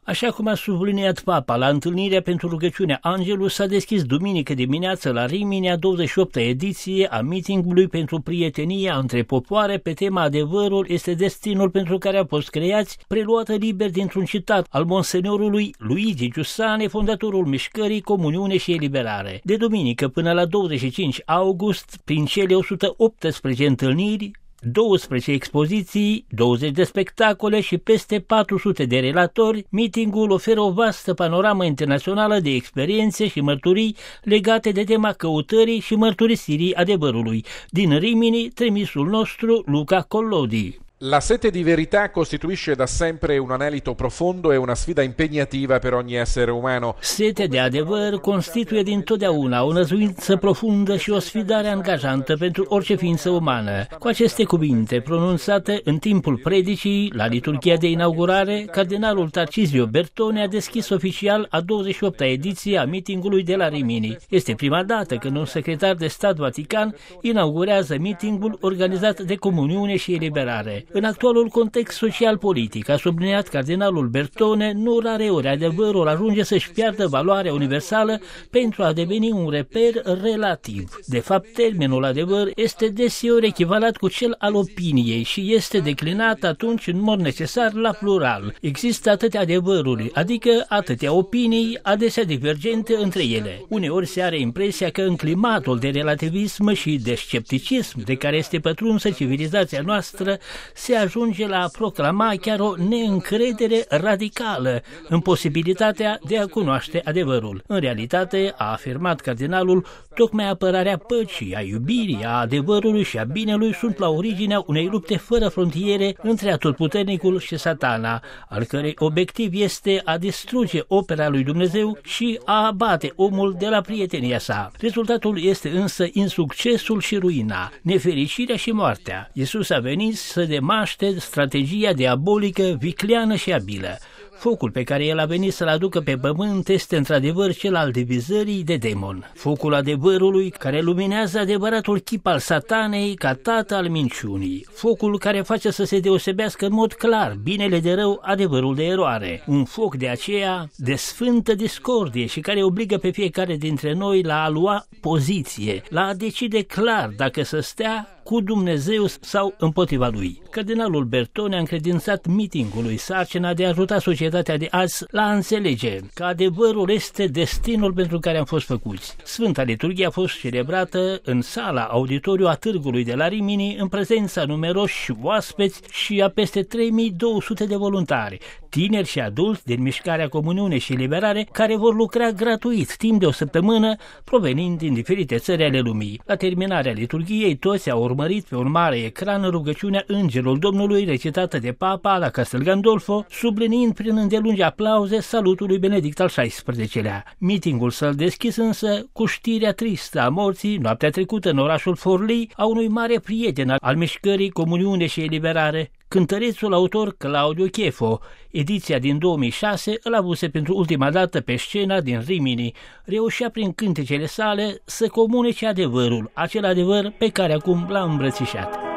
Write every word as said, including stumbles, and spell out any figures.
Așa cum a subliniat Papa la întâlnirea pentru rugăciunea Angelus, s-a deschis duminică dimineață la Rimini a douăzeci și opta ediție a meetingului pentru prietenia între popoare pe tema Adevărul este destinul pentru care au fost creați, preluată liber dintr-un citat al monseniorului Luigi Giussane, fondatorul mișcării Comuniune și Eliberare. De duminică până la douăzeci și cinci august, prin cele o sută optsprezece întâlniri, douăsprezece expoziții, douăzeci de spectacole și peste patru sute de relatori, meetingul oferă o vastă panoramă internațională de experiențe și mărturii legate de tema căutării și mărturisirii adevărului. Din Rimini, trimisul nostru Luca Collodi. La sete di verità costituisce da sempre un anelito profondo e una sfida impegnativa per ogni essere umano. Setea de adevăr constituie dintotdeauna o năzuință profundă și o sfidare angajantă pentru orice ființă umană. Cu aceste cuvinte pronunțate în timpul predicii, la liturghia de inaugurare, cardinalul Tarcisio Bertone a deschis oficial a douăzeci și opta ediție a meetingului de la Rimini. Este prima dată când un secretar de stat Vatican inaugurează meetingul organizat de Comuniune și Eliberare. În actualul context social-politic, a subliniat cardinalul Bertone, nu rareori adevărul ajunge să-și piardă valoarea universală pentru a deveni un reper relativ. De fapt, termenul adevăr este deseori echivalat cu cel al opiniei și este declinat atunci în mod necesar la plural. Există atâtea adevăruri, adică atâtea opinii, adesea divergente între ele. Uneori se are impresia că în climatul de relativism și de scepticism de care este pătrunsă civilizația noastră, se ajunge la a proclama chiar o neîncredere radicală în posibilitatea de a cunoaște adevărul. În realitate, a afirmat cardinalul, tocmai apărarea păcii, a iubirii, a adevărului și a binelui sunt la originea unei lupte fără frontiere între atotputernicul și satana, al cărei obiectiv este a distruge opera lui Dumnezeu și a abate omul de la prietenia sa. Rezultatul este însă insuccesul și ruina, nefericirea și moartea. Iisus a venit să demaște strategia diabolică, vicleană și abilă. Focul pe care el a venit să-l aducă pe pământ este într-adevăr cel al divizării de demon. Focul adevărului care luminează adevăratul chip al satanei ca tată al minciunii. Focul care face să se deosebească în mod clar binele de rău, adevărul de eroare. Un foc de aceea de sfântă discordie și care obligă pe fiecare dintre noi la a lua poziție, la a decide clar dacă să stea cu Dumnezeu sau împotriva lui. Cardinalul Bertone a încredințat meetingului sarcina de a ajuta societatea de azi la a înțelege că adevărul este destinul pentru care am fost făcuți. Sfânta Liturghie a fost celebrată în sala auditoriu a Târgului de la Rimini în prezența numeroși oaspeți și a peste trei mii două sute de voluntari, tineri și adulți din mișcarea Comuniune și Eliberare, care vor lucra gratuit timp de o săptămână, provenind din diferite țări ale lumii. La terminarea liturghiei, toți au urmărit pe un mare ecran rugăciunea Îngerul Domnului recitată de Papa la Castel Gandolfo, subliniind prin îndelungi aplauze salutul lui Benedict al șaisprezecelea. Meetingul s-a deschis însă cu știrea tristă a morții, noaptea trecută în orașul Forlì, a unui mare prieten al mișcării Comuniune și Eliberare, cântărețul autor Claudio Chefo. Ediția din două mii șase îl avuse pentru ultima dată pe scena din Rimini. Reușea prin cântecele sale să comunice adevărul, acel adevăr pe care acum l-a îmbrățișat.